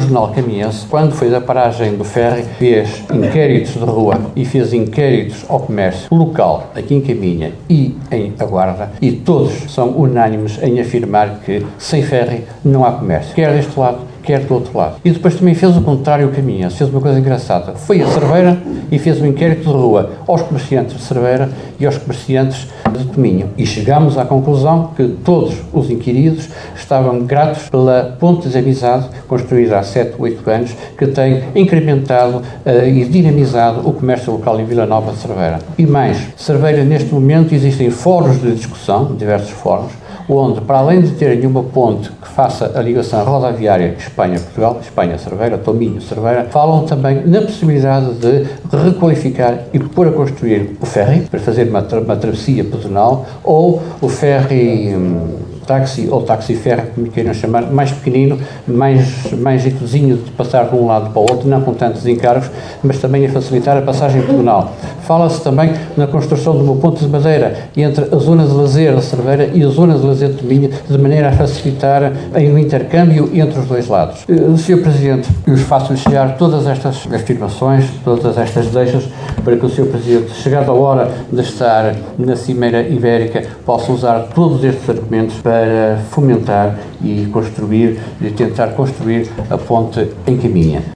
Jornal Caminhense, quando foi da paragem do ferry, fez inquéritos de rua e fez inquéritos ao comércio local, aqui em Caminha e em Aguarda, e todos são unânimes em afirmar que sem ferry não há comércio, quer deste lado, quer do outro lado. E depois também fez o contrário o Caminhense, fez uma coisa engraçada. Foi a Cerveira e fez um inquérito de rua aos comerciantes de Cerveira e aos comerciantes de Tominho. E chegámos à conclusão que todos os inquiridos estavam gratos pela ponte de amizade construída há 7, 8 anos, que tem incrementado e dinamizado o comércio local em Vila Nova de Cerveira. E mais, Cerveira neste momento existem fóruns de discussão, diversos fóruns, onde, para além de terem uma ponte que faça a ligação rodoviária Espanha-Portugal, Espanha-Cerveira, Tominho-Cerveira, falam também na possibilidade de requalificar e pôr a construir o ferry, para fazer uma travessia pedonal, ou o ferry táxi ou taxi-ferry, como queiram chamar, mais pequenino, mais jeitozinho de passar de um lado para o outro, não com tantos encargos, mas também a facilitar a passagem pedonal. Fala-se também na construção de uma ponte de madeira entre a zona de lazer de Cerveira e a zona de lazer de Tominho, de maneira a facilitar o intercâmbio entre os dois lados. Sr. Presidente, eu faço chegar todas estas afirmações, todas estas deixas, para que o Sr. Presidente, chegada a hora de estar na Cimeira Ibérica, possa usar todos estes argumentos para fomentar e construir, e tentar construir a ponte em Caminha.